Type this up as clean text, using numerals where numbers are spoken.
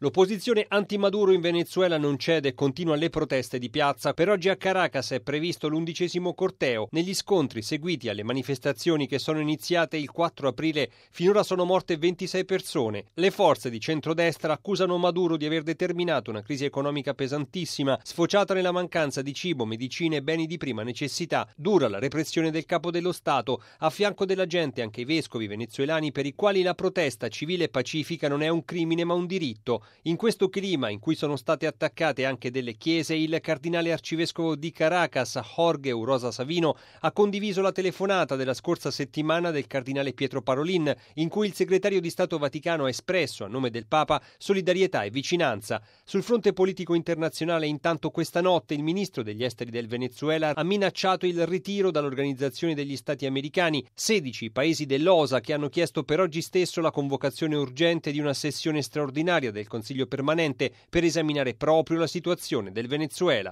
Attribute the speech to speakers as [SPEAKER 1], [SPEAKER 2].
[SPEAKER 1] L'opposizione anti-Maduro in Venezuela non cede e continua le proteste di piazza. Per oggi a Caracas è previsto l'11° corteo. Negli scontri seguiti alle manifestazioni che sono iniziate il 4 aprile, finora sono morte 26 persone. Le forze di centrodestra accusano Maduro di aver determinato una crisi economica pesantissima, sfociata nella mancanza di cibo, medicine e beni di prima necessità. Dura la repressione del capo dello Stato, a fianco della gente anche i vescovi venezuelani per i quali la protesta civile e pacifica non è un crimine ma un diritto. In questo clima, in cui sono state attaccate anche delle chiese, il cardinale arcivescovo di Caracas, Jorge Urosa Savino, ha condiviso la telefonata della scorsa settimana del cardinale Pietro Parolin, in cui il segretario di Stato Vaticano ha espresso, a nome del Papa, solidarietà e vicinanza. Sul fronte politico internazionale, intanto, questa notte il ministro degli esteri del Venezuela ha minacciato il ritiro dall'Organizzazione degli Stati Americani. 16 paesi dell'OSA che hanno chiesto per oggi stesso la convocazione urgente di una sessione straordinaria del Consiglio permanente per esaminare proprio la situazione del Venezuela.